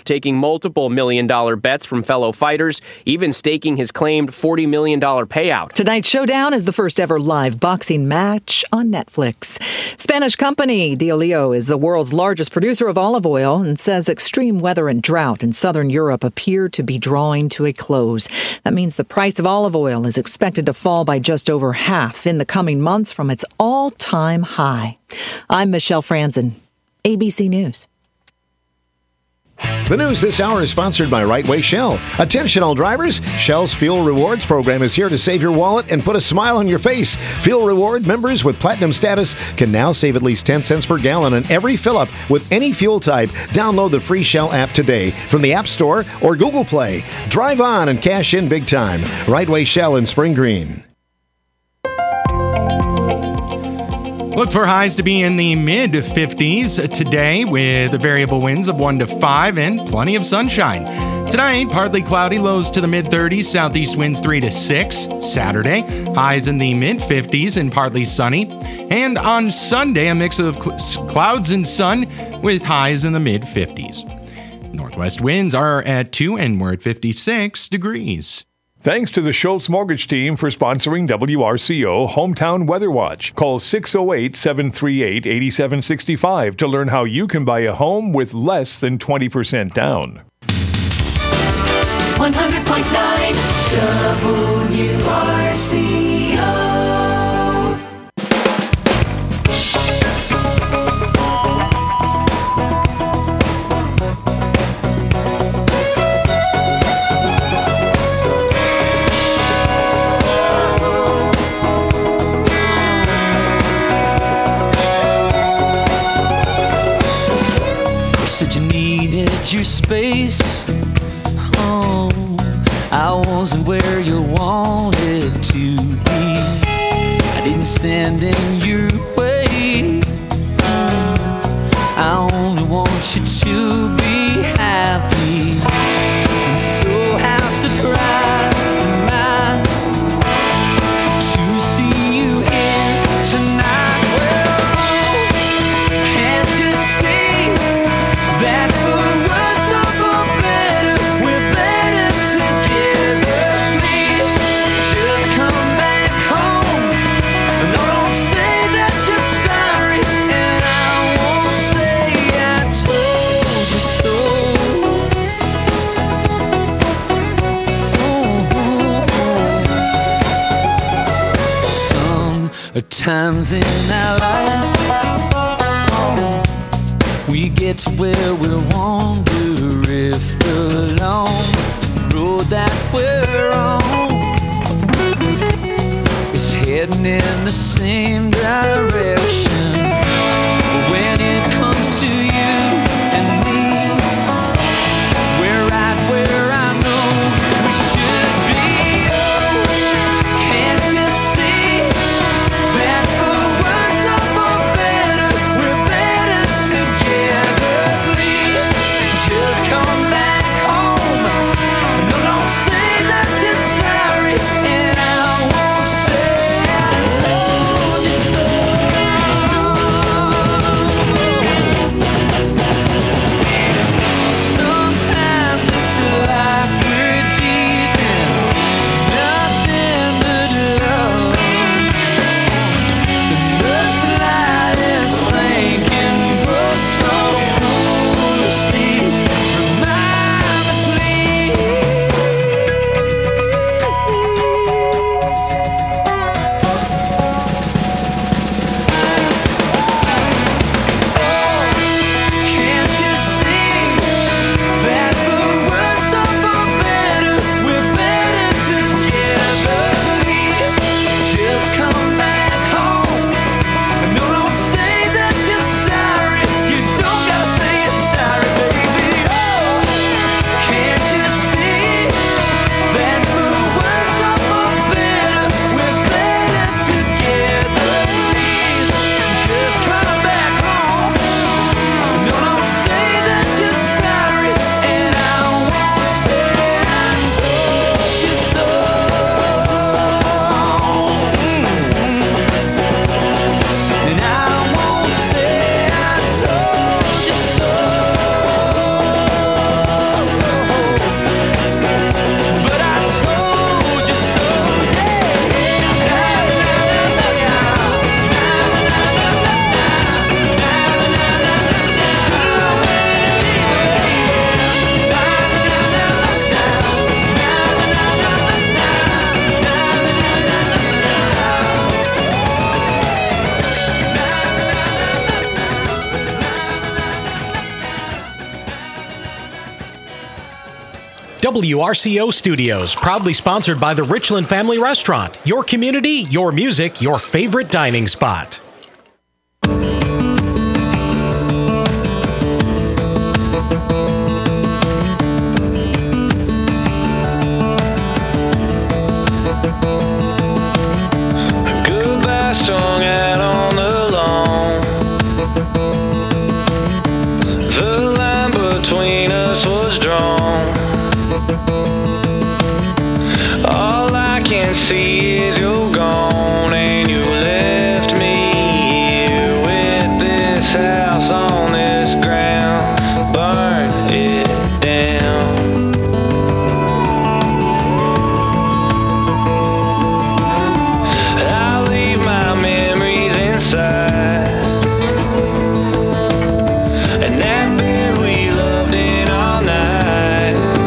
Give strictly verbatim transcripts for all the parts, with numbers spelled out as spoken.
taking multiple million-dollar bets from fellow fighters, even staking his claimed forty million dollars payout. Tonight's showdown is the first ever live boxing match on Netflix. Spanish company Diolio is the world's largest producer of olive oil and says extreme weather and drought in southern Europe appear to be drawing to a close. That means the price of olive oil is expected to fall by just over half in the coming months from its all-time high. I'm Michelle Franzen, A B C News. The news this hour is sponsored by Right Way Shell. Attention all drivers, Shell's Fuel Rewards program is here to save your wallet and put a smile on your face. Fuel Reward members with Platinum status can now save at least ten cents per gallon on every fill-up with any fuel type. Download the free Shell app today from the App Store or Google Play. Drive on and cash in big time. Right Way Shell in Spring Green. Look for highs to be in the mid fifties today with variable winds of one to five and plenty of sunshine. Tonight, partly cloudy, lows to the mid thirties, southeast winds three to six. Saturday, highs in the mid fifties and partly sunny. And on Sunday, a mix of cl- clouds and sun with highs in the mid fifties. Northwest winds are at two and we're at fifty-six degrees. Thanks to the Schultz Mortgage Team for sponsoring W R C O Hometown Weather Watch. Call six oh eight, seven three eight, eight seven six five to learn how you can buy a home with less than twenty percent down. one hundred point nine W R C O. Your space, oh, I wasn't where you wanted to be. I didn't stand in your way. I only want you to be happy. And so how surprised am I to see you here tonight. Well, can't you see that for times in our life we get to where we wander if the long road that we're on is heading in the same direction. When it comes to you and me, we're right where I know we should be. Oh, can't you see that for worse or for better, we're better together? Please, just come back home. No, don't say that you're sorry, and I won't say I told you so. W R C O Studios, proudly sponsored by the Richland Family Restaurant. Your community, your music, your favorite dining spot. Goodbye strung out on the lawn. The line between us was drawn. All I can see is you're gone, and you left me here with this house on this ground. Burn it down. I'll leave my memories inside, and that bed we loved in all night.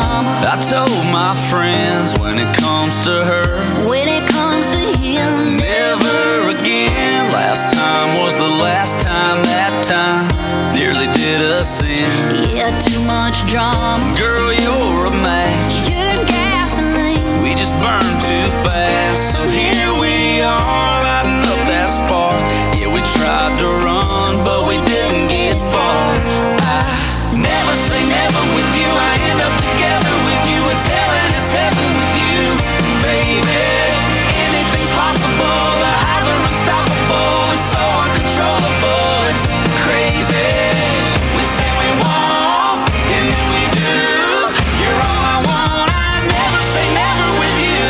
mama. I told my friends when it comes to her, when it comes to him, never again. Last time was the last time, that time nearly did us in. Yeah, too much drama. Girl, you're a match. You're gasoline. We just burn too fast. So here we are, lighting up that spark. Yeah, we tried to run, but we didn't get far. I never say never with you. I end up together with you. It's hell and it's heaven with you, baby. Anything's possible. The highs are unstoppable. It's so uncontrollable. It's crazy. We say we won't, and then we do. You're all I want. I never say never with you.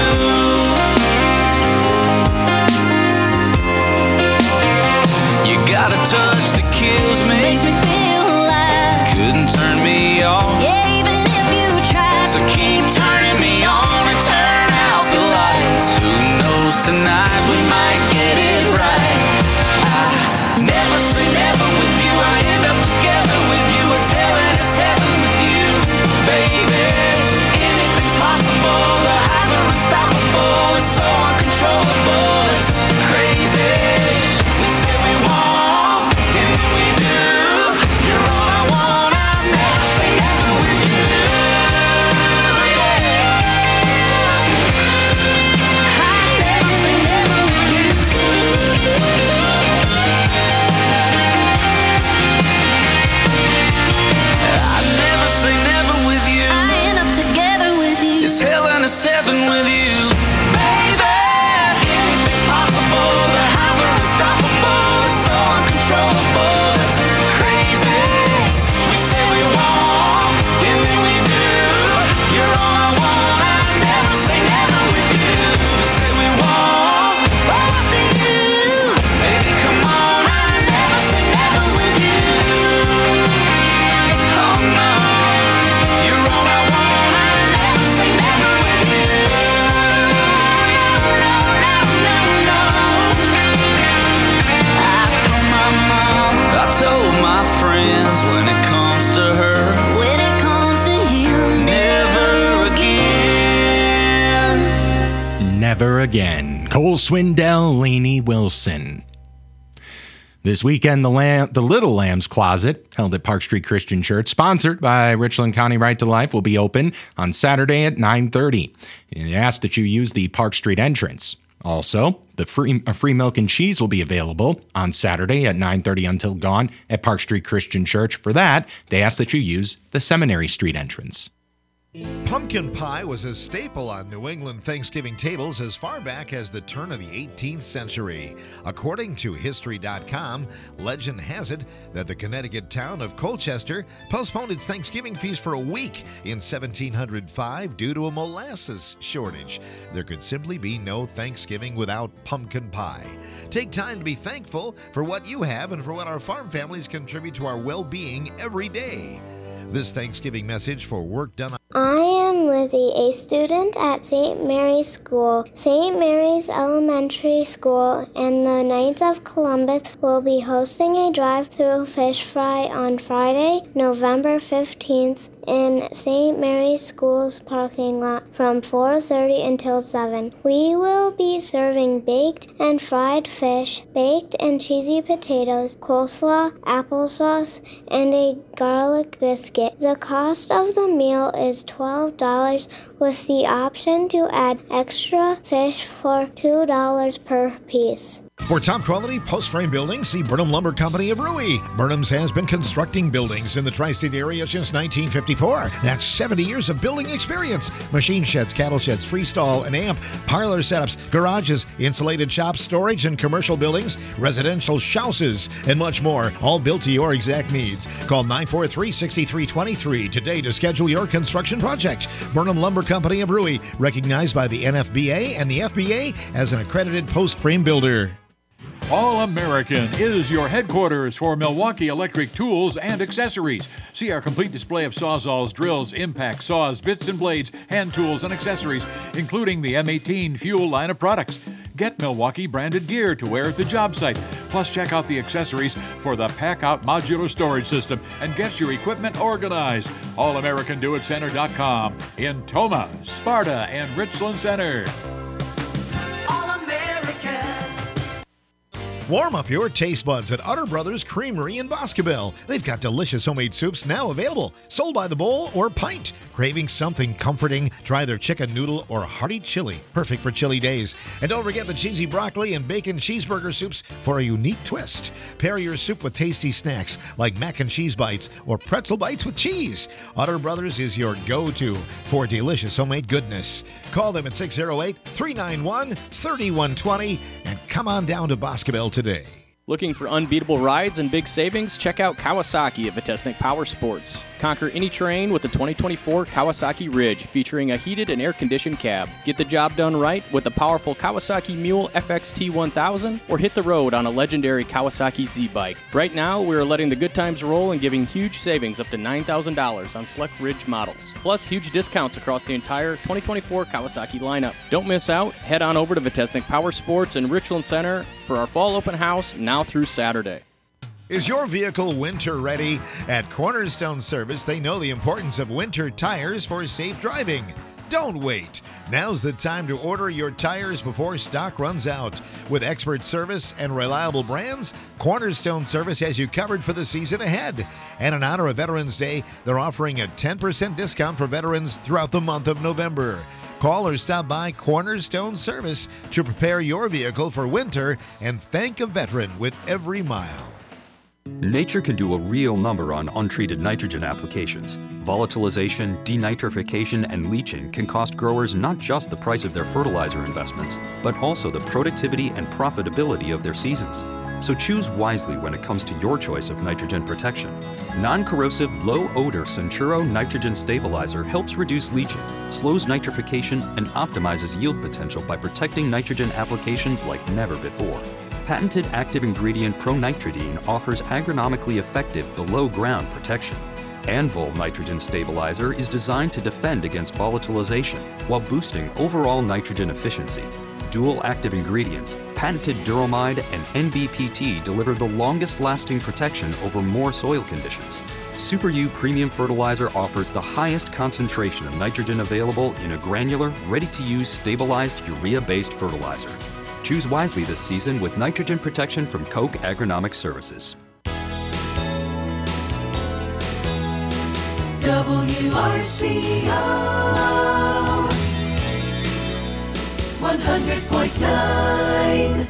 You got a touch that kills me. Makes me feel alive. Couldn't turn me off. Yeah, even if you try. So keep turning me on and turn out the lights. Who knows, tonight we might get it right. I never say never with you. I end up together with you. It's hell and it's heaven with you, baby. Anything's possible. The highs are unstoppable. It's so uncontrollable. It's crazy. We say we won't, and then we do. You're all I want. I never say never with you. Yeah. I never say never with you. I never say never with you. I end up together with you. It's hell and it's heaven with you, baby. Anything's possible. The highs are unstoppable. It's so uncontrollable. It's crazy. We say we won't, and then we do. You're all I want. I never say never with you. We say we won't, but after you, baby, come on. I never say never with you. Oh no, you're all I want. I never say never with you. No, no, no, no, no. I told my mom, I told my friends, when it comes to her, when it comes to him, never again. Never again. Cole Swindell, Lainey Wilson. This weekend, the Lamb, the Little Lamb's Closet, held at Park Street Christian Church, sponsored by Richland County Right to Life, will be open on Saturday at nine thirty. And they ask that you use the Park Street entrance. Also, the free uh, free milk and cheese will be available on Saturday at nine thirty until gone at Park Street Christian Church. For that, they ask that you use the Seminary Street entrance. Pumpkin pie was a staple on New England Thanksgiving tables as far back as the turn of the eighteenth century. According to History dot com, legend has it that the Connecticut town of Colchester postponed its Thanksgiving feast for a week in seventeen oh five due to a molasses shortage. There could simply be no Thanksgiving without pumpkin pie. Take time to be thankful for what you have and for what our farm families contribute to our well-being every day. This Thanksgiving message for work done on I am Lizzie, a student at Saint Mary's School. Saint Mary's Elementary School and the Knights of Columbus will be hosting a drive-through fish fry on Friday, November fifteenth in Saint Mary's School's parking lot from four thirty until seven. We will be serving baked and fried fish, baked and cheesy potatoes, coleslaw, applesauce, and a garlic biscuit. The cost of the meal is twelve dollars with the option to add extra fish for two dollars per piece. For top quality post-frame buildings, see Burnham Lumber Company of Rui. Burnham's has been constructing buildings in the tri-state area since nineteen fifty-four. That's seventy years of building experience. Machine sheds, cattle sheds, freestall and amp, parlor setups, garages, insulated shops, storage and commercial buildings, residential houses, and much more, all built to your exact needs. Call nine four three, six three two three today to schedule your construction project. Burnham Lumber Company of Rui, recognized by the N F B A and the F B A as an accredited post-frame builder. All American is your headquarters for Milwaukee Electric Tools and Accessories. See our complete display of sawzalls, drills, impact saws, bits and blades, hand tools, and accessories, including the M eighteen Fuel line of products. Get Milwaukee branded gear to wear at the job site. Plus, check out the accessories for the Pack Out modular storage system and get your equipment organized. all american do it center dot com in Toma, Sparta, and Richland Center. Warm up your taste buds at Utter Brothers Creamery in Boscobel. They've got delicious homemade soups now available, sold by the bowl or pint. Craving something comforting? Try their chicken noodle or hearty chili, perfect for chilly days. And don't forget the cheesy broccoli and bacon cheeseburger soups for a unique twist. Pair your soup with tasty snacks like mac and cheese bites or pretzel bites with cheese. Utter Brothers is your go-to for delicious homemade goodness. Call them at six oh eight, three nine one, three one two zero and come on down to Boscobel today. Looking for unbeatable rides and big savings? Check out Kawasaki at Vitesnik Power Sports. Conquer any terrain with the twenty twenty-four Kawasaki Ridge, featuring a heated and air-conditioned cab. Get the job done right with the powerful Kawasaki Mule F X T one thousand, or hit the road on a legendary Kawasaki Z-Bike. Right now, we are letting the good times roll and giving huge savings up to nine thousand dollars on select Ridge models. Plus, huge discounts across the entire twenty twenty-four Kawasaki lineup. Don't miss out. Head on over to Vitesnik Power Sports in Richland Center for our fall open house now through Saturday. Is your vehicle winter ready? At Cornerstone Service, they know the importance of winter tires for safe driving. Don't wait. Now's the time to order your tires before stock runs out. With expert service and reliable brands, Cornerstone Service has you covered for the season ahead. And in honor of Veterans Day, they're offering a ten percent discount for veterans throughout the month of November. Call or stop by Cornerstone Service to prepare your vehicle for winter and thank a veteran with every mile. Nature can do a real number on untreated nitrogen applications. Volatilization, denitrification, and leaching can cost growers not just the price of their fertilizer investments, but also the productivity and profitability of their seasons. So choose wisely when it comes to your choice of nitrogen protection. Non-corrosive, low-odor Centuro Nitrogen Stabilizer helps reduce leaching, slows nitrification, and optimizes yield potential by protecting nitrogen applications like never before. Patented active ingredient Pronitridine offers agronomically effective below-ground protection. Anvil Nitrogen Stabilizer is designed to defend against volatilization while boosting overall nitrogen efficiency. Dual active ingredients, patented Duromide and N B P T deliver the longest-lasting protection over more soil conditions. Super U Premium Fertilizer offers the highest concentration of nitrogen available in a granular, ready-to-use, stabilized urea-based fertilizer. Choose wisely this season with nitrogen protection from Koch Agronomic Services. W R C O one hundred point nine.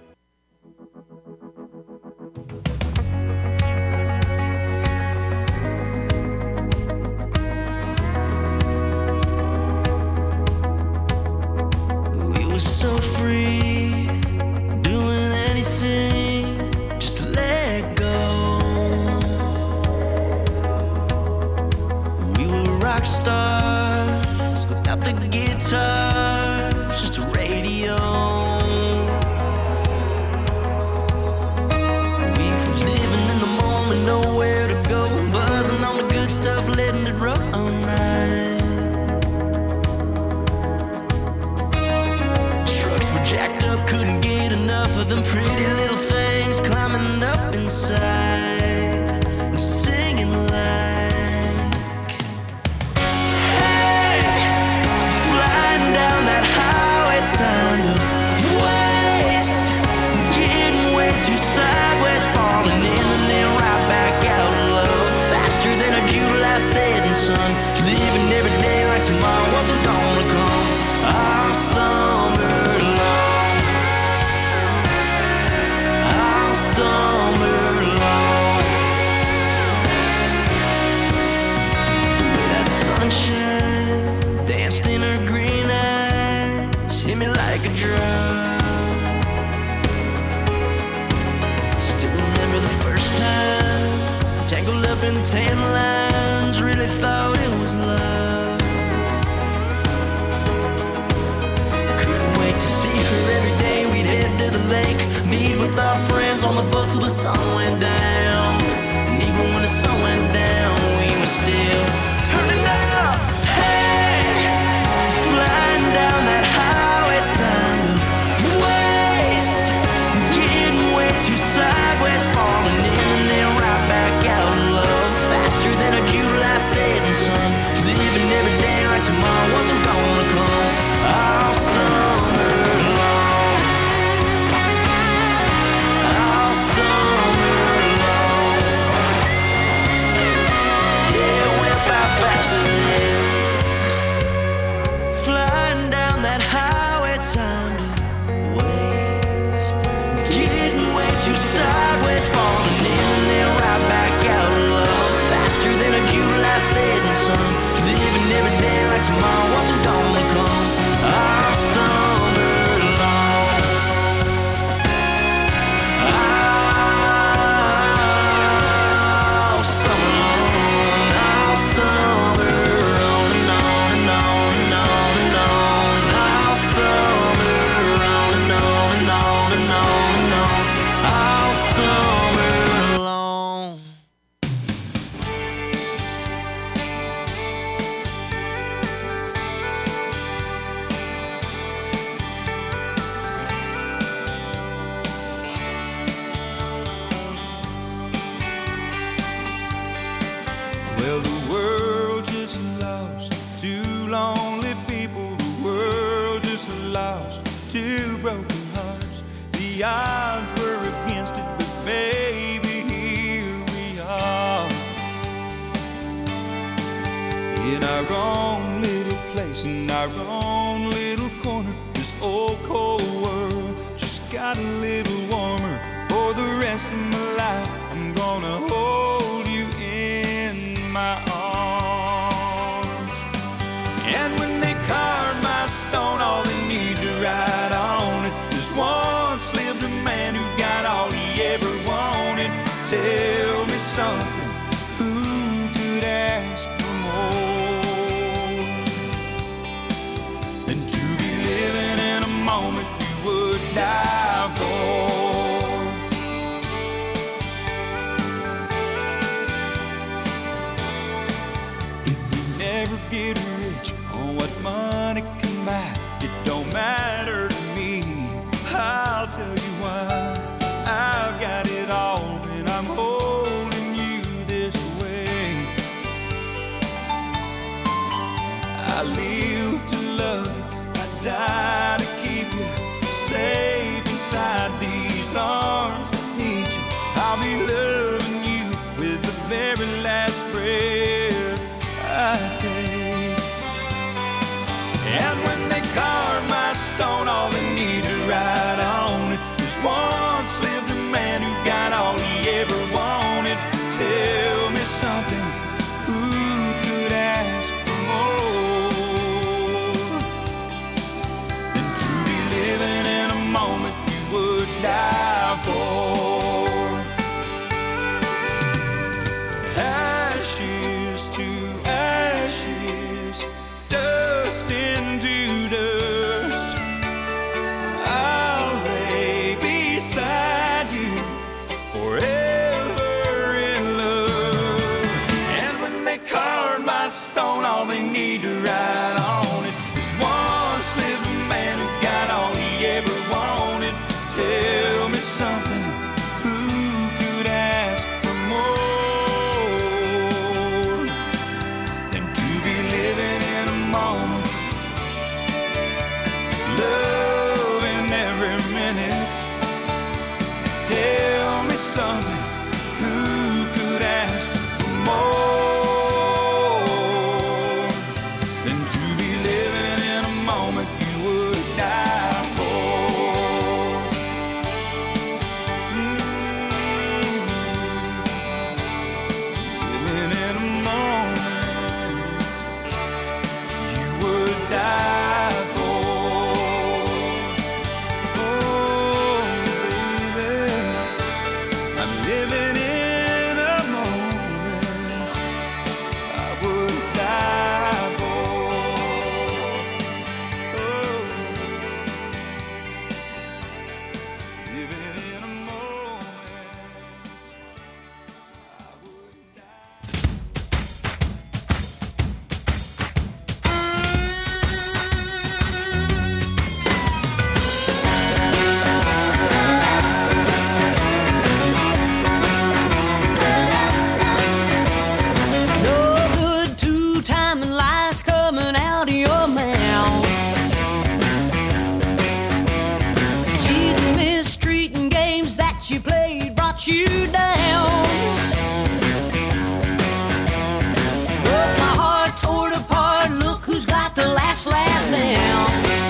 We were so free, doing anything just to let go. We were rock stars without the guitar, just a radio. We were living in the moment, nowhere to go, buzzing on the good stuff, letting it roll all night. Trucks were jacked up, couldn't get enough of them pretty little things climbing up inside and singing like, hey, flying down that highway, time to waste, getting way too sideways, falling in and then right back out of love, faster than a July setting sun, living every day like tomorrow wasn't gonna come, all summer long, all summer long. The way that sunshine danced in her green eyes hit me like a drum. Still remember the first time, tangled up in tan lines, really thought it was love. Couldn't wait to see her every day, we'd head to the lake, meet with our friends on the boat till the sun went down. And even when the sun went down, we were still turning up. Hey, flying down that highway, time to wait. lonely people, the world just lost two broken hearts. The odds were against it, but baby, here we are. In our own little place, in our own little corner, this old cold world just got a little warmer. For the rest of my life, I'm gonna hold you in my arms. And when they carve my stone, all they need to write on it is once lived a man who got all he ever wanted. Tell me something, who could ask for more than to be living in a moment you would die for? Get rich on what money can buy, it don't matter to me. I'll tell you why. I've got it all when I'm holding you this way. I live to love you, I die to keep you safe inside these arms that need you. I'll be loving you with the very last breath I take. And when they carve my stone, all they need to write on it is once lived a man who got all he ever wanted. Tell me something, who could ask for more than to be living in a moment you would die for? Ashes to ashes, dust into dust, I'll lay beside you forever in love. And when they carve my stone, all they need to write on it is once lived a man who got all he ever wanted. Tell me something, who could ask for more than to be living in a moment, loving every minute? Tell me something, who could ask for more than to be living in a moment you would die for? Mm. Living in a moment you would die for. Oh, baby, I'm living in a moment I would die for. Oh, living in a moment I would die. No good two-timing lies coming out of your mouth. Cheating, mistreating games that you played brought you down. Broke my heart, tore it apart. Look who's got the last laugh now.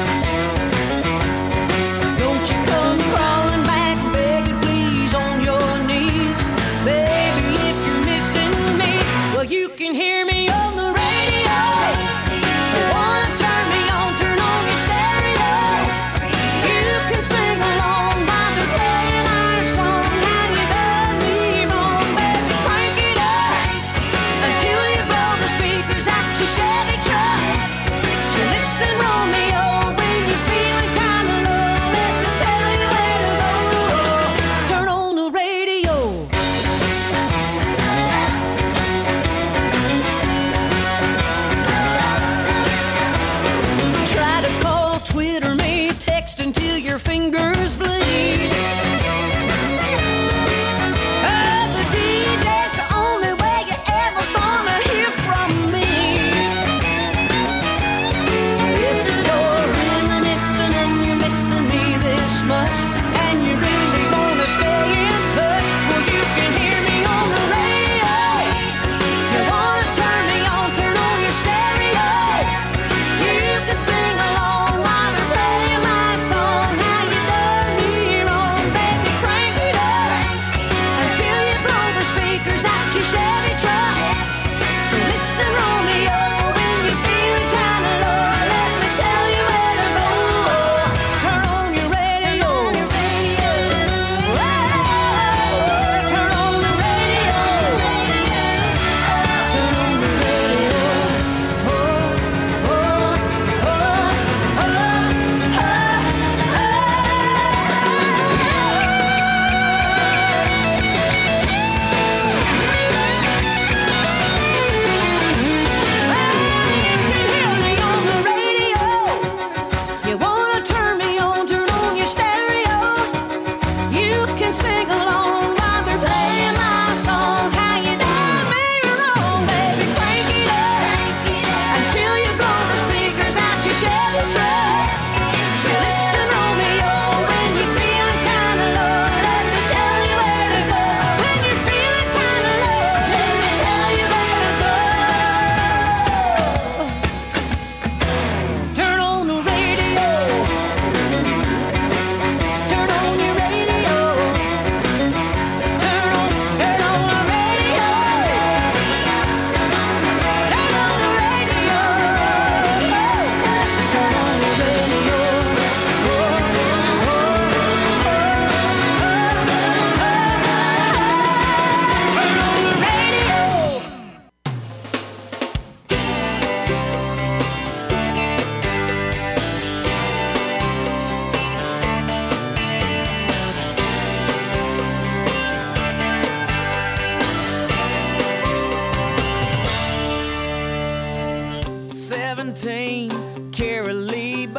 Don't you come crawling back, begging please on your knees. Baby, if you're missing me, well, you can hear me on the radio. You wanna turn me on, turn on your stereo. You can sing along while they're playing our song. How you done me wrong, baby, crank it up until you blow the speakers out your Chevy truck. So listen, Romeo,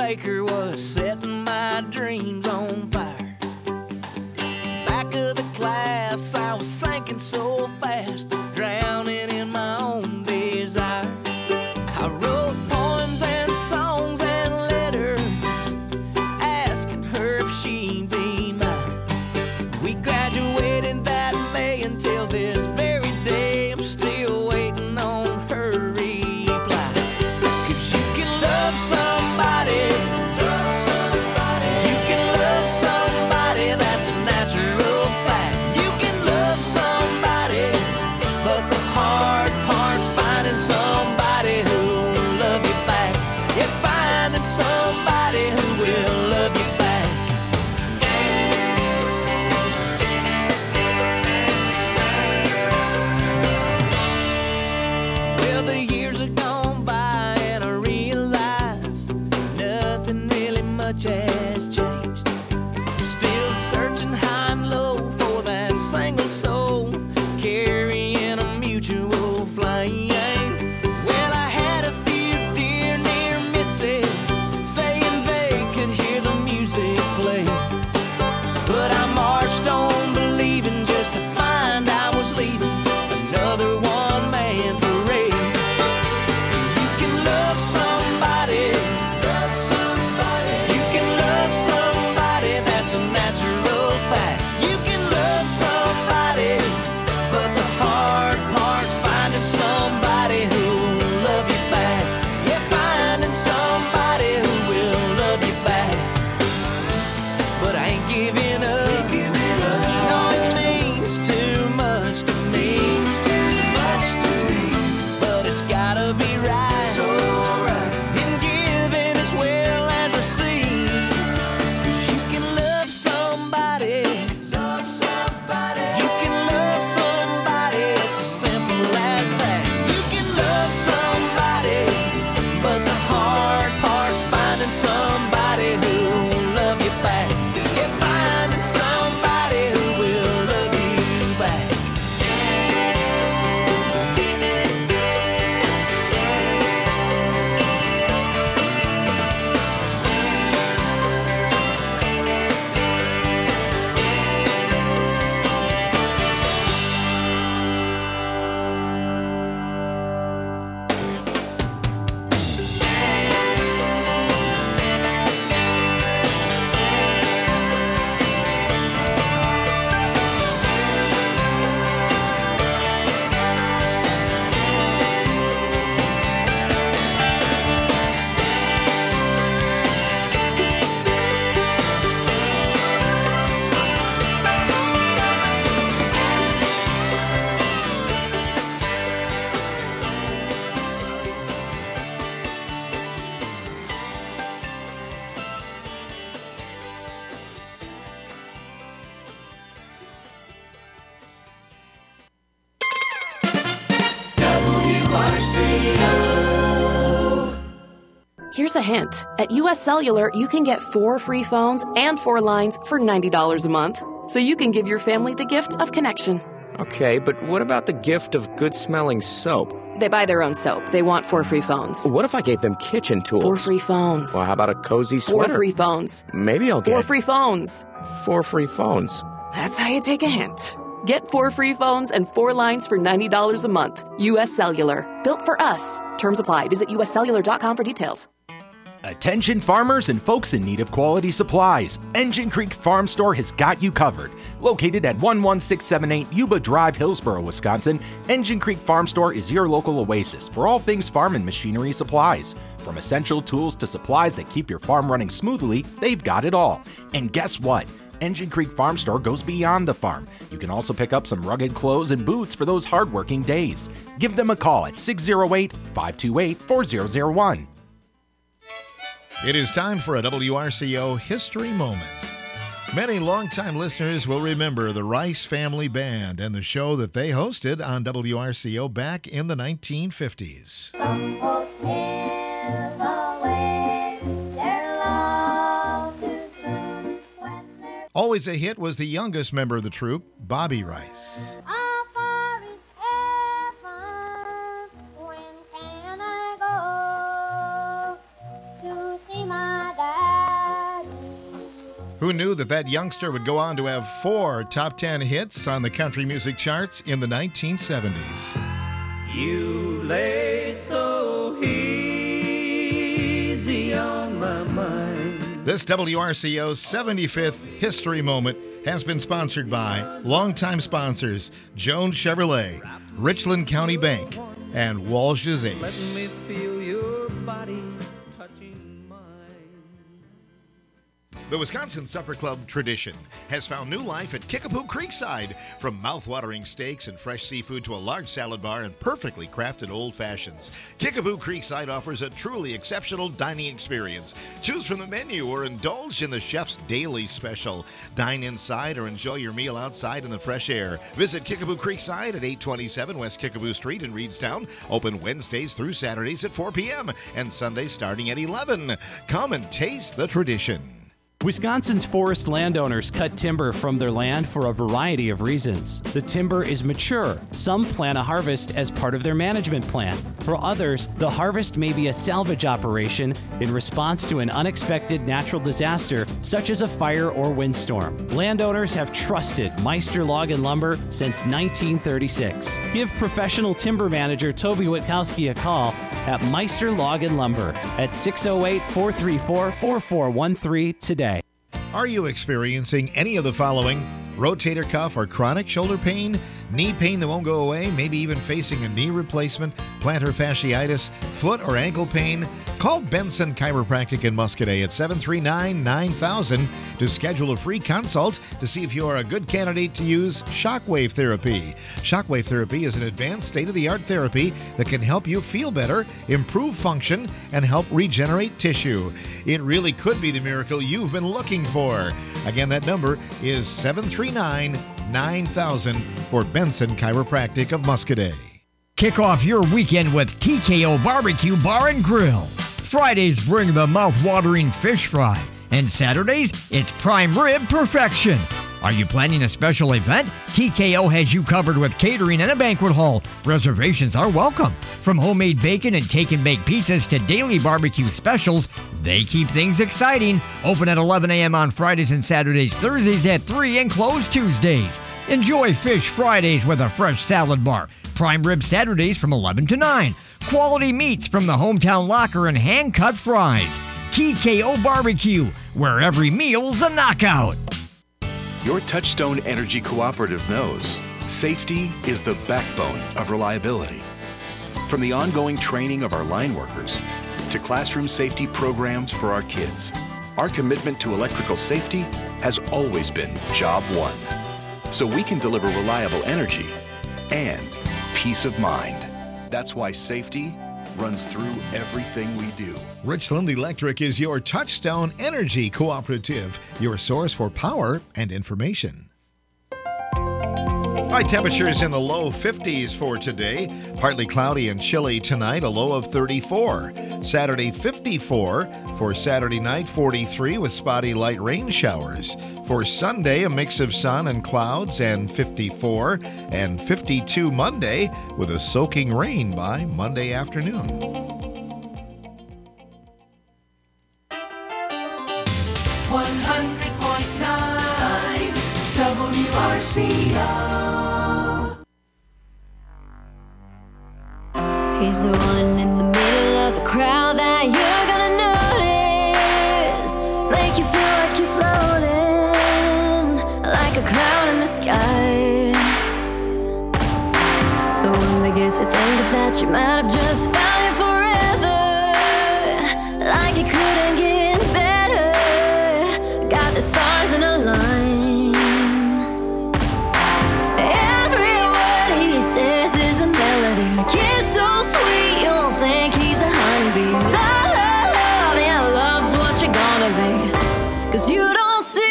baker was setting my dreams on fire. Back of the class, I was sinking so fast, drowning in my own desire. I wrote poems and songs and letters, asking her if she'd be mine. We graduated that May, until this very day I'm still waiting on her reply. 'Cause you can love somebody, love somebody. You can love somebody, that's a natural fact. You can love somebody, but the hard part's finding somebody who will love you back. Yeah, finding somebody who will love you back. Well, the years have gone by and I realize nothing really much has changed. I'm still searching high and low for that single soul, carrying a mutual flame. Well, I had a few dear near misses saying they could hear the music play, but I marched on believing just to find I was leaving another one-man parade. You can love somebody, love somebody. You can love somebody, that's a natural fact. You can love somebody, but the hard part's finding somebody who will love you back. Yeah, finding somebody who will love you back. But I ain't giving up. You know it means too much to me. It's too much to me. But it's gotta be right. So right. In giving as well as receiving. 'Cause you can love somebody. Love somebody. You can love somebody. It's as simple as that. You can love somebody, but the hard part's finding somebody who will love you back. Yeah, finding somebody who will love you back. Here's a hint. At U S Cellular, you can get four free phones and four lines for ninety dollars a month. So you can give your family the gift of connection. Okay, but what about the gift of good-smelling soap? They buy their own soap. They want four free phones. What if I gave them kitchen tools? Four free phones. Well, how about a cozy sweater? Four free phones. Maybe I'll get Four free phones. four free phones. That's how you take a hint. Get four free phones and four lines for ninety dollars a month. U S Cellular. Built for us. Terms apply. Visit U S cellular dot com for details. Attention farmers and folks in need of quality supplies. Engine Creek Farm Store has got you covered. Located at one one six seven eight Yuba Drive, Hillsboro, Wisconsin, Engine Creek Farm Store is your local oasis for all things farm and machinery supplies. From essential tools to supplies that keep your farm running smoothly, they've got it all. And guess what? Engine Creek Farm Store goes beyond the farm. You can also pick up some rugged clothes and boots for those hardworking days. Give them a call at six oh eight, five two eight, four zero zero one. It is time for a W R C O History Moment. Many longtime listeners will remember the Rice Family Band and the show that they hosted on W R C O back in the nineteen fifties. Always a hit was the youngest member of the troupe, Bobby Rice. Who knew that that youngster would go on to have four top ten hits on the country music charts in the nineteen seventies? You lay so easy on my mind. This W R C O seventy-fifth History Moment has been sponsored by longtime sponsors Jones Chevrolet, Richland County Bank, and Walsh's Ace. Let me feel your body touching mine. The Wisconsin Supper Club tradition has found new life at Kickapoo Creekside. From mouth-watering steaks and fresh seafood to a large salad bar and perfectly crafted old fashions, Kickapoo Creekside offers a truly exceptional dining experience. Choose from the menu or indulge in the chef's daily special. Dine inside or enjoy your meal outside in the fresh air. Visit Kickapoo Creekside at eight twenty-seven West Kickapoo Street in Reedstown. Open Wednesdays through Saturdays at four p.m. and Sundays starting at eleven. Come and taste the tradition. Wisconsin's forest landowners cut timber from their land for a variety of reasons. The timber is mature. Some plan a harvest as part of their management plan. For others, the harvest may be a salvage operation in response to an unexpected natural disaster, such as a fire or windstorm. Landowners have trusted Meister Log and Lumber since nineteen thirty-six. Give professional timber manager Toby Witkowski a call at Meister Log and Lumber at six oh eight, four three four, four four one three today. Are you experiencing any of the following? Rotator cuff or chronic shoulder pain? Knee pain that won't go away? Maybe even facing a knee replacement? Plantar fasciitis? Foot or ankle pain? Call Benson Chiropractic in Muscadet at seven three nine, nine thousand to schedule a free consult to see if you are a good candidate to use shockwave therapy. Shockwave therapy is an advanced state-of-the-art therapy that can help you feel better, improve function, and help regenerate tissue. It really could be the miracle you've been looking for. Again, that number is seven three nine, nine thousand for Benson Chiropractic of Muscadet. Kick off your weekend with T K O Barbecue Bar and Grill. Fridays bring the mouth-watering fish fry, and Saturdays it's prime rib perfection. Are you planning a special event? T K O has you covered with catering and a banquet hall. Reservations are welcome. From homemade bacon and take-and-bake pizzas to daily barbecue specials, they keep things exciting. Open at eleven a.m. on Fridays and Saturdays, Thursdays at three, and close Tuesdays. Enjoy Fish Fridays with a fresh salad bar. Prime Rib Saturdays from eleven to nine. Quality meats from the Hometown Locker and hand-cut fries. T K O Barbecue, where every meal's a knockout. Your Touchstone Energy Cooperative knows safety is the backbone of reliability. From the ongoing training of our line workers to classroom safety programs for our kids, our commitment to electrical safety has always been job one. So we can deliver reliable energy and peace of mind. That's why safety runs through everything we do. Richland Electric is your Touchstone Energy Cooperative, your source for power and information. High temperatures in the low fifties for today. Partly cloudy and chilly tonight, a low of thirty-four. Saturday, fifty-four. For Saturday night, forty-three with spotty light rain showers. For Sunday, a mix of sun and clouds and fifty-four. And fifty-two Monday with a soaking rain by Monday afternoon. one hundred point nine W R C O. He's the one in the middle of the crowd that you're gonna notice. Make you feel like you're floating, like a cloud in the sky. The one that gets you thinking that you might have just found it forever, like it couldn't get better. Got the stars in a line. Every word he says is a melody. Kiss so sweet, you'll think he's a honeybee. Love, love, love, yeah, love's what you're gonna be. Cause you don't see.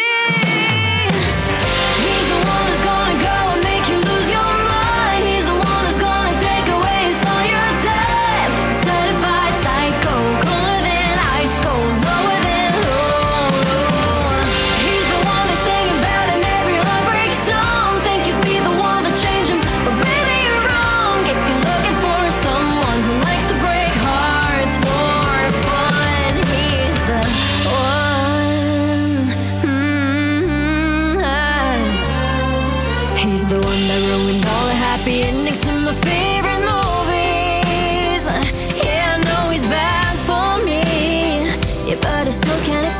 He's the one who's gonna go and make you lose your mind. He's the one who's gonna take away some of your time.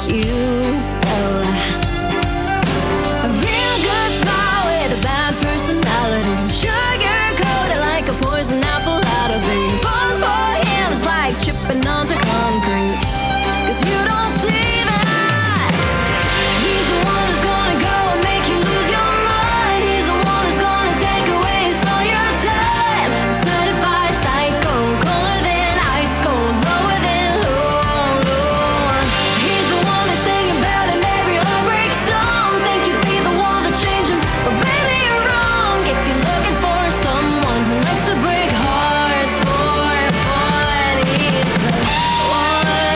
you, fella. A real good smile with a bad personality. Sugar coated like a poison apple out of beef. Falling for him is like chipping onto concrete. Cause you don't see that. He's the one who's gonna go and make you lose your mind. He's the one who's gonna take away all your time. Certified psycho, colder than ice cold, lower than low, low. He's the one that's singing about in every heartbreak song. Think you'd be the one to change him, but baby you're wrong. If you're looking for someone who likes to break hearts for fun, he's the one.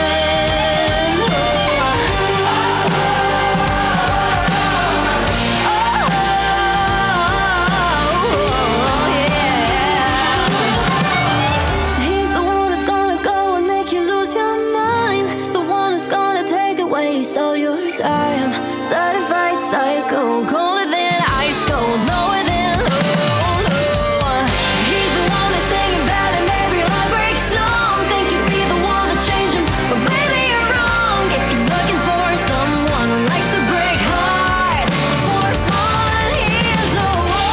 He's the one who's gonna go and make you lose your mind. The one who's gonna take and waste all your time. Certified psycho, colder than ice cold, lower than low, low. He's the one that's singing about in every heartbreak song. Think you'd be the one to change him, but baby you're wrong. If you're looking for someone who likes to break hearts for fun, he's the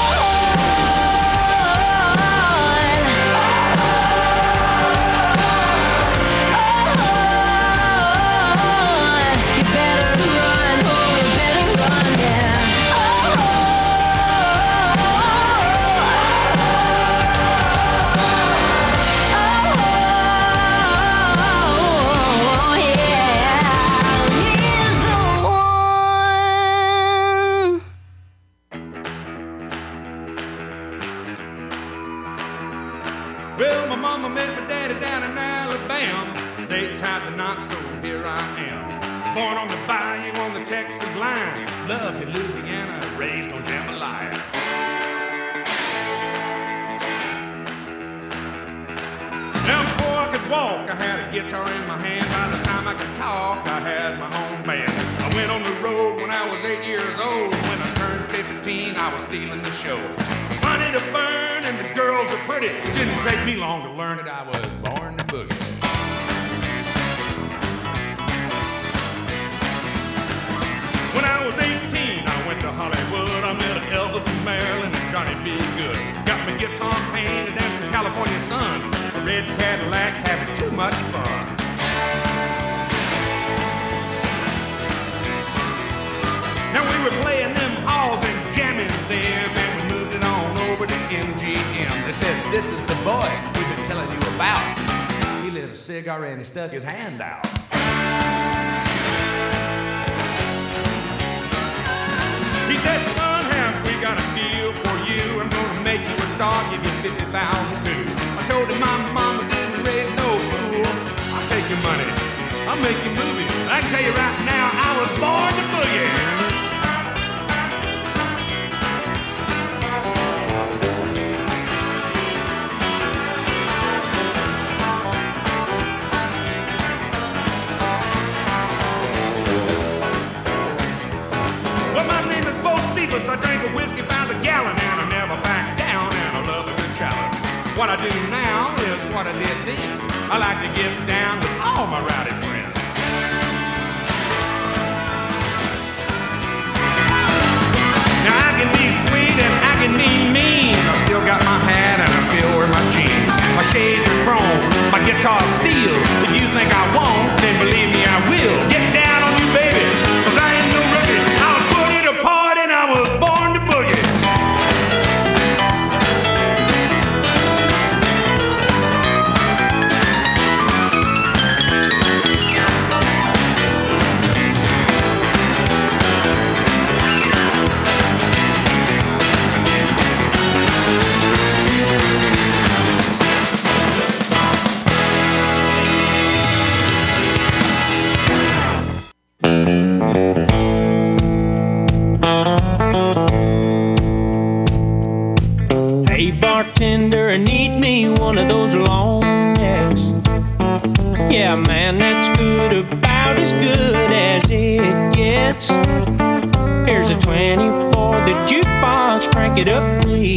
one. You better run, oh, you better run, yeah. Oh, yeah. He's the one. Well, my mama met my daddy down in Alabama. They tied the knot, so here I am. Born on the bayou on the Texas line. Loved in Louisiana, raised on jambalaya. Now before I could walk, I had a guitar in my hand. By the time I could talk, I had my own band. I went on the road when I was eight years old. When I turned fifteen, I was stealing the show. Money to burn and the girls are pretty. Didn't take me long to learn that I was born to boogie. When I was eighteen, I went to Hollywood. I met Elvis and Marilyn and Johnny B. Good. Got my guitar painted, dancing California sun. A red Cadillac, having too much fun. Now we were playing them halls and jamming them, and we moved it on over to M G M. They said, this is the boy we've been telling you about. He lit a cigar and he stuck his hand out. He said, son, have we got a deal for you? I'm gonna make you a star, give you fifty thousand too. I told him my mama didn't raise no fool. I'll take your money, I'll make you movies. I can tell you right now, I was born to boogie. I drink a whiskey by the gallon and I never back down, and I love a good challenge. What I do now is what I did then. I like to get down with all my rowdy friends. Now I can be sweet and I can be mean. I still got my hat and I still wear my jeans. My shades are chrome, my guitar's steel. If you think I won't, then believe me I will. Get down on you, baby, 'cause I ain't no rookie. I'll put it apart and I was born to boogie. Bartender, I need me one of those long necks. Yeah, man, that's good, about as good as it gets. Here's a twenty for the jukebox, crank it up, please.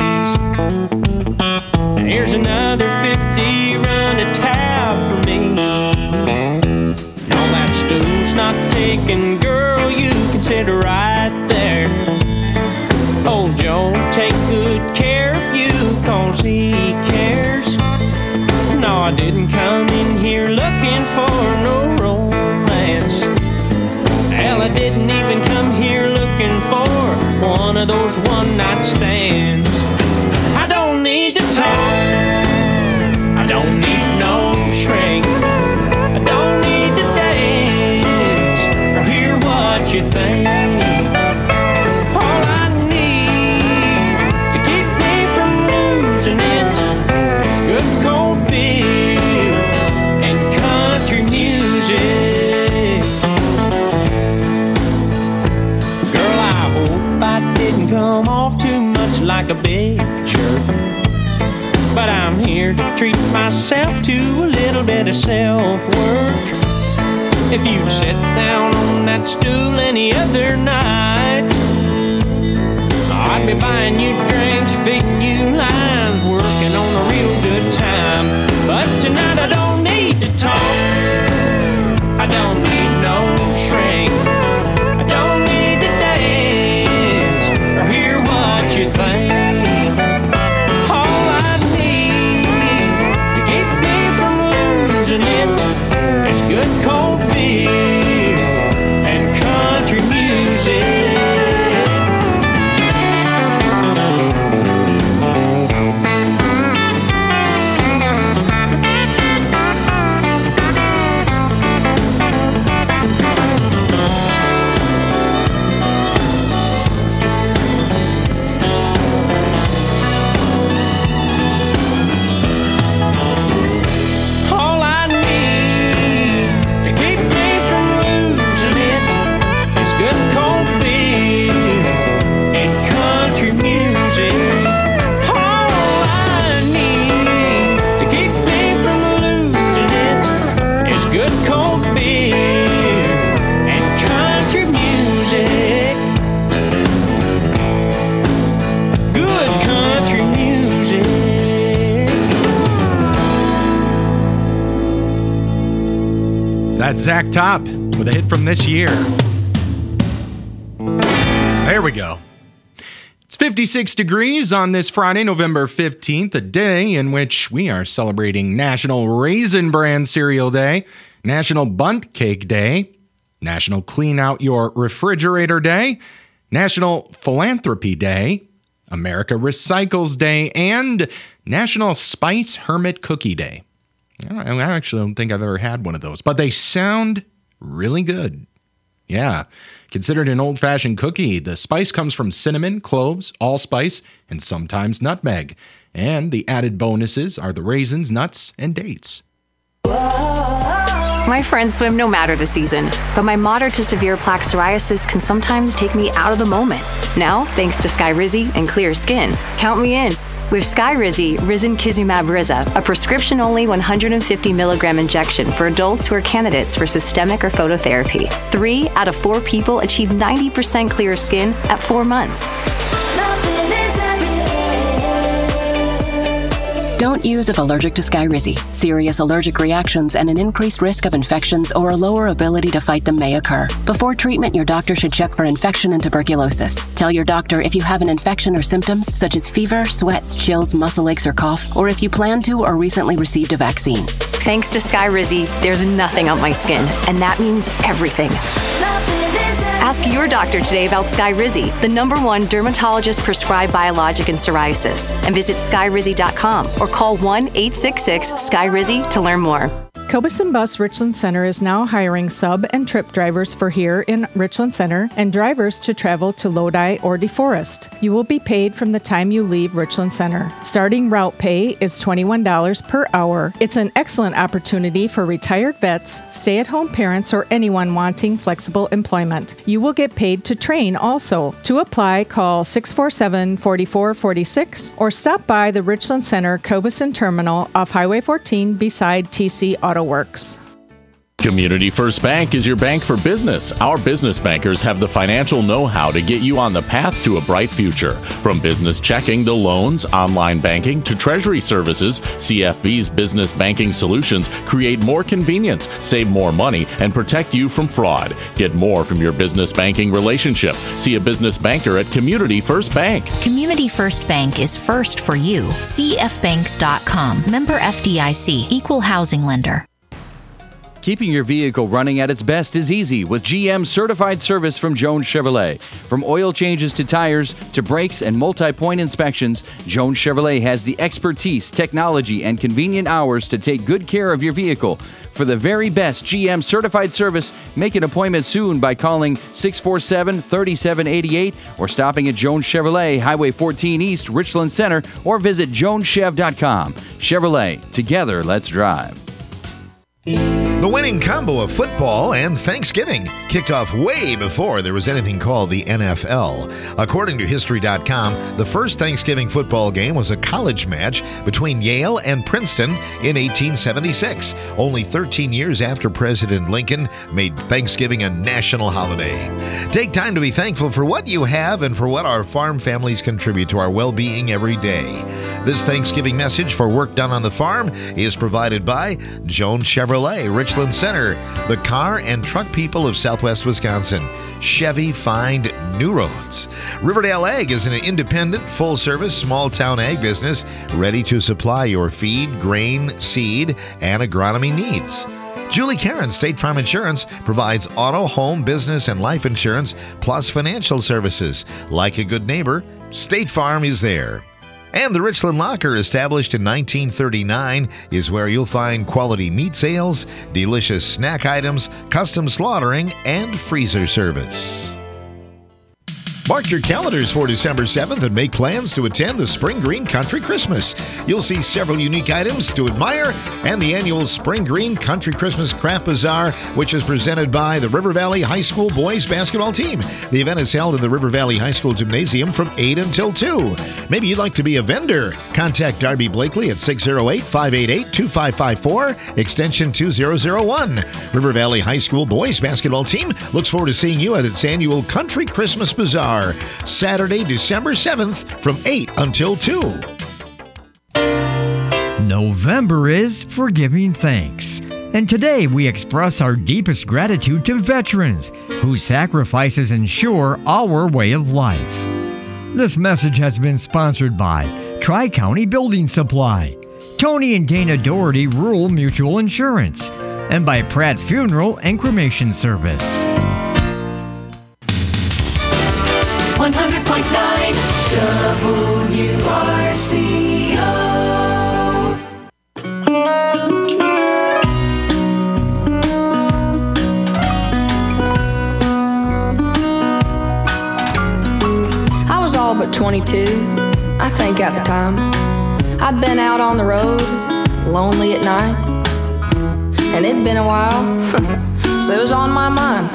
And here's another fifty, run a tab for me. And all that stew's not not taken, girl, you can sit right there. Old Joe, take good care of you, cause he cares. No, I didn't come in here looking for no romance. Hell, I didn't even come here looking for one of those one-night stands. I don't need to talk, I don't need no shrink, I don't need to dance or hear what you think. All I need to keep me from losing it is good cold beer and country music. Girl, I hope I didn't come off too much like a big jerk, but I'm here to treat myself to a little bit of self-work. If you'd sit down on that stool any other night, I'd be buying you drinks, feeding you lines, working on a real good time. But tonight I don't need to talk, I don't need no shrink, I don't need to dance or hear what you think. It's good cold beer and country music. That's Zach Top with a hit from this year. There we go. It's fifty-six degrees on this Friday, November fifteenth, a day in which we are celebrating National Raisin Bran Cereal Day, National Bundt Cake Day, National Clean Out Your Refrigerator Day, National Philanthropy Day, America Recycles Day, and National Spice Hermit Cookie Day. I actually don't think I've ever had one of those, but they sound really good. Yeah. Considered an old-fashioned cookie, the spice comes from cinnamon, cloves, allspice, and sometimes nutmeg. And the added bonuses are the raisins, nuts, and dates. My friends swim no matter the season, but my moderate to severe plaque psoriasis can sometimes take me out of the moment. Now, thanks to Skyrizi and Clear Skin, count me in. With Skyrizi, Risankizumab Riza, a prescription-only one hundred fifty milligram injection for adults who are candidates for systemic or phototherapy. Three out of four people achieve ninety percent clear skin at four months. Don't use if allergic to Skyrizi. Serious allergic reactions and an increased risk of infections or a lower ability to fight them may occur. Before treatment, your doctor should check for infection and tuberculosis. Tell your doctor if you have an infection or symptoms such as fever, sweats, chills, muscle aches, or cough, or if you plan to or recently received a vaccine. Thanks to Skyrizi, there's nothing on my skin, and that means everything. Ask your doctor today about Skyrizi, the number one dermatologist-prescribed biologic in psoriasis, and visit skyrizi dot com or call one eight six six Skyrizi to learn more. Cobus and Bus Richland Center is now hiring sub and trip drivers for here in Richland Center and drivers to travel to Lodi or DeForest. You will be paid from the time you leave Richland Center. Starting route pay is twenty-one dollars per hour. It's an excellent opportunity for retired vets, stay-at-home parents, or anyone wanting flexible employment. You will get paid to train also. To apply, call six four seven, four four four six or stop by the Richland Center Cobus and Terminal off Highway fourteen beside T C Auto Works. Community First Bank is your bank for business. Our business bankers have the financial know-how to get you on the path to a bright future. From business checking to loans, online banking to treasury services, C F B's business banking solutions create more convenience, save more money, and protect you from fraud. Get more from your business banking relationship. See a business banker at Community First Bank. Community First Bank is first for you. C F bank dot com. Member F D I C. Equal housing lender. Keeping your vehicle running at its best is easy with G M certified service from Jones Chevrolet. From oil changes to tires to brakes and multi-point inspections, Jones Chevrolet has the expertise, technology, and convenient hours to take good care of your vehicle. For the very best G M certified service, make an appointment soon by calling six four seven, three seven eight eight or stopping at Jones Chevrolet, Highway fourteen East, Richland Center, or visit jones chev dot com. Chevrolet, together, let's drive. The winning combo of football and Thanksgiving kicked off way before there was anything called the N F L. According to History dot com, the first Thanksgiving football game was a college match between Yale and Princeton in eighteen seventy-six, only thirteen years after President Lincoln made Thanksgiving a national holiday. Take time to be thankful for what you have and for what our farm families contribute to our well-being every day. This Thanksgiving message for work done on the farm is provided by Jones Chevrolet, Richland Center, the car and truck people of Southwest Wisconsin. Chevy, find new roads. Riverdale Ag is an independent, full-service, small-town ag business ready to supply your feed, grain, seed, and agronomy needs. Julie Karen State Farm Insurance provides auto, home, business, and life insurance, plus financial services. Like a good neighbor, State Farm is there. And the Richland Locker, established in nineteen thirty-nine, is where you'll find quality meat sales, delicious snack items, custom slaughtering, and freezer service. Mark your calendars for December seventh and make plans to attend the Spring Green Country Christmas. You'll see several unique items to admire and the annual Spring Green Country Christmas Craft Bazaar, which is presented by the River Valley High School boys basketball team. The event is held in the River Valley High School Gymnasium from eight until two. Maybe you'd like to be a vendor. Contact Darby Blakely at six oh eight, five eight eight, two five five four, extension two thousand one. River Valley High School boys basketball team looks forward to seeing you at its annual Country Christmas Bazaar, Saturday, December seventh from eight until two. November is for giving thanks. And today we express our deepest gratitude to veterans whose sacrifices ensure our way of life. This message has been sponsored by Tri-County Building Supply, Tony and Dana Doherty Rural Mutual Insurance, and by Pratt Funeral and Cremation Service. one hundred point nine W R C O. I was all but twenty-two, I think at the time. I'd been out on the road, lonely at night, and it'd been a while, so it was on my mind.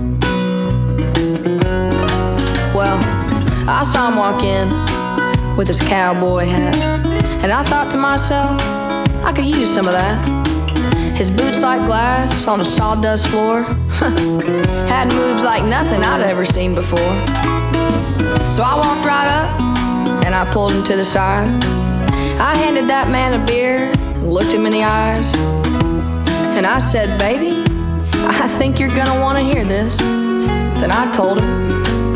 Well, I saw him walk in with his cowboy hat, and I thought to myself, I could use some of that. His boots like glass on a sawdust floor had moves like nothing I'd ever seen before. So I walked right up and I pulled him to the side. I handed that man a beer and looked him in the eyes, and I said, baby, I think you're gonna want to hear this. Then I told him,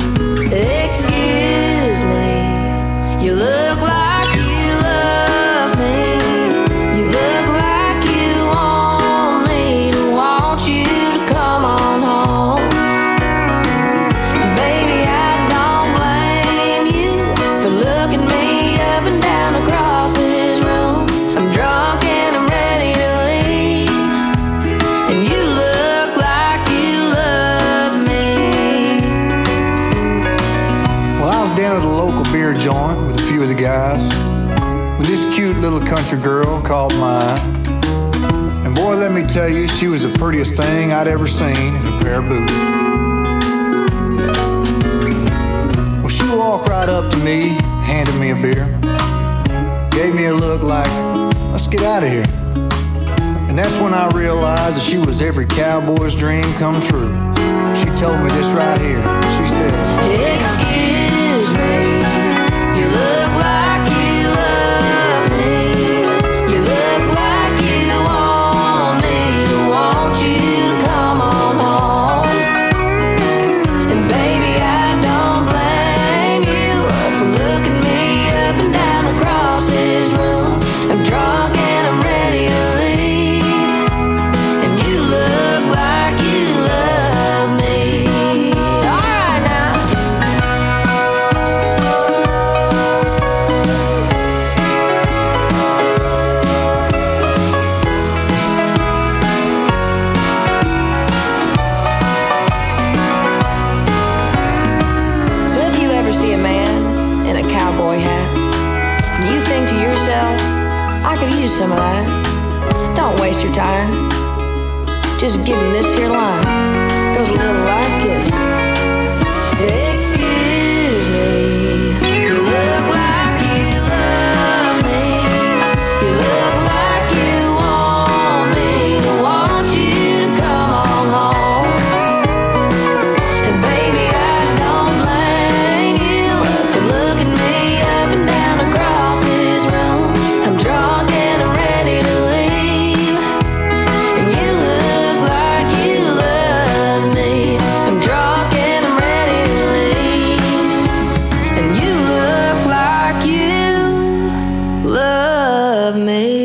excuse me, you look like you love me. You look like you want me to want you to come on home. Baby, I don't blame you for looking me up and down across this room. I'm drunk and I'm ready to leave, and you look like you love me. Well, I was down at a local beer joint with a few of the guys, with this cute little country girl called mine. And boy, let me tell you, she was the prettiest thing I'd ever seen in a pair of boots. Well, she walked right up to me, handed me a beer, gave me a look like, let's get out of here. And that's when I realized that she was every cowboy's dream come true. She told me this right here. She said, Excuse me, you look like you love me. You look like you want me to want you to come on home. And baby, I don't blame you for looking me up and down across this room. I'm drunk and I'm ready to leave, and you look like you love me. All right now. So if you ever see a man in a cowboy hat, and you think to yourself, I could use some of that, don't waste your time. Just give him this here line. Goes a little like this. Excuse me, you look like you love me. You look like you want me to want you to come on home. And baby, I don't blame you for looking me up and down across this room. I'm drunk and I'm ready to leave, and you look like you love me. I'm drunk and I'm ready to leave, and you look like you love me.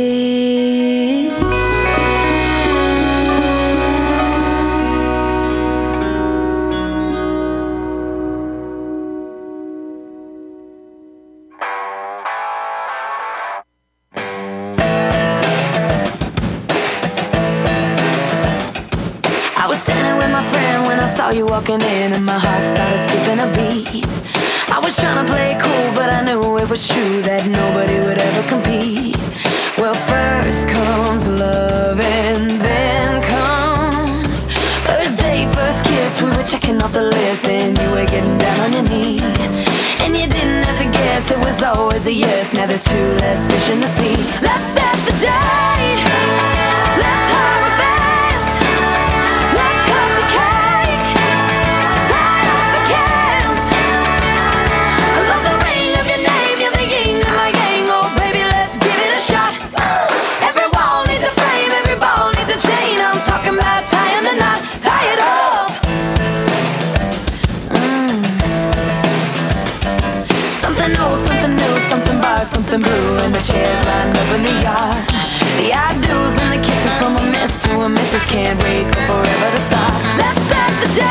I was standing with my friend when I saw you walking in, and my heart started skipping a beat. I was trying to play it cool, but I knew it was true that nobody would ever compete. Well, first comes love, and then comes first date, first kiss. We were checking off the list, then you were getting down on your knee, and you didn't have to guess, it was always a yes. Now there's two less fish in the sea. Let's set the date. Let's hire a band. Let's cut the cake. Tie up the cans. I love the ring of your name. You're the yin of my yang. Oh baby, let's give it a shot. Every wall needs a frame. Every ball needs a chain. I'm talking about tying the knot. Tie it up. Mm. Something old, something new, something barred, something blue, and the chairs lined up in the yard. The I do's and the kisses from a miss to a missus. Can't wait for forever to start. Let's set the day.